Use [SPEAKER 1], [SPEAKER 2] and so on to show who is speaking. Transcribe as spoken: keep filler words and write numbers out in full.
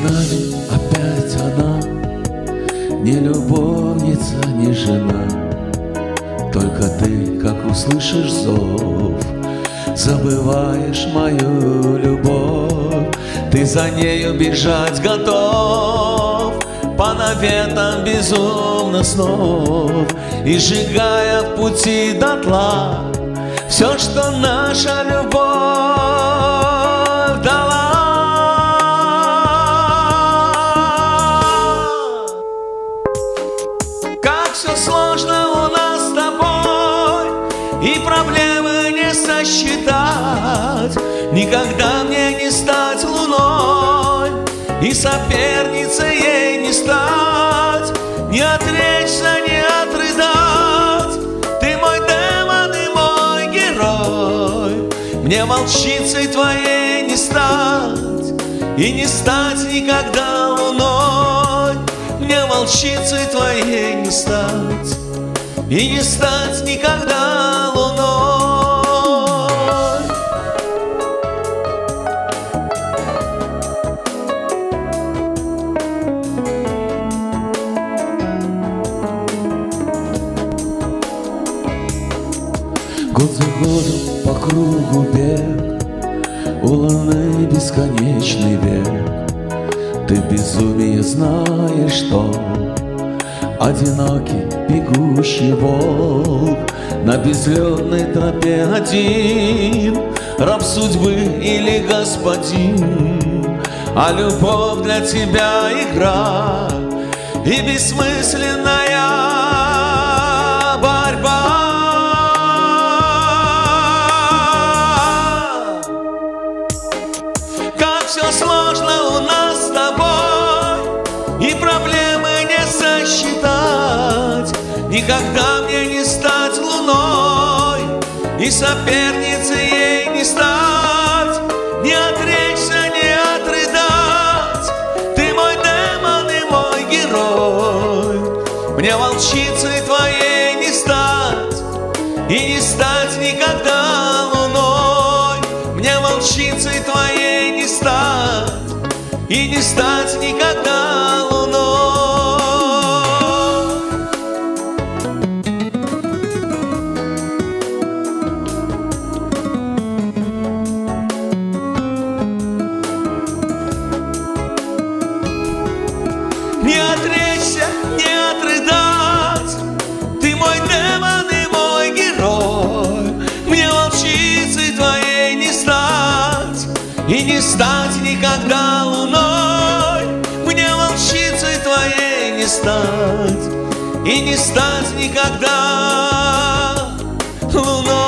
[SPEAKER 1] нами опять она, не любовница, не жена. Только ты, как услышишь зов, забываешь мою любовь. Ты за нею бежать готов по наветам безумно снов, и сжигая в пути дотла все, что наша любовь дала. Как все сложно у нас с тобой, и проблемы не сосчитать. Никогда мне не стать луной, и соперницей ей не стать. Не отречься, не отрыдать. Ты мой демон и мой герой. Мне волчицей твоей не стать, и не стать никогда луной. Мне волчицей твоей не стать, и не стать никогда луной. Год за годом по кругу бег, у луны бесконечный век. Ты в безумии знаешь, что одинокий бегущий волк на безлюдной тропе один, раб судьбы или господин. А любовь для тебя игра и бессмысленная борьба. Как все сложно у нас с тобой, и проблемы не сосчитать. Никогда мне не стать луной, и соперницей ей не стать. Не отречься, не отрыдать. Ты мой демон и мой герой. Мне волчицей твоей не стать, и не стать никогда луной. Мне волчицей твоей не стать, и не стать никогда луной. Не отречься, не отрыдать. Ты мой демон и мой герой. Мне волчицей твоей не стать, и не стать никогда луной. Мне волчицей твоей не стать, и не стать никогда луной.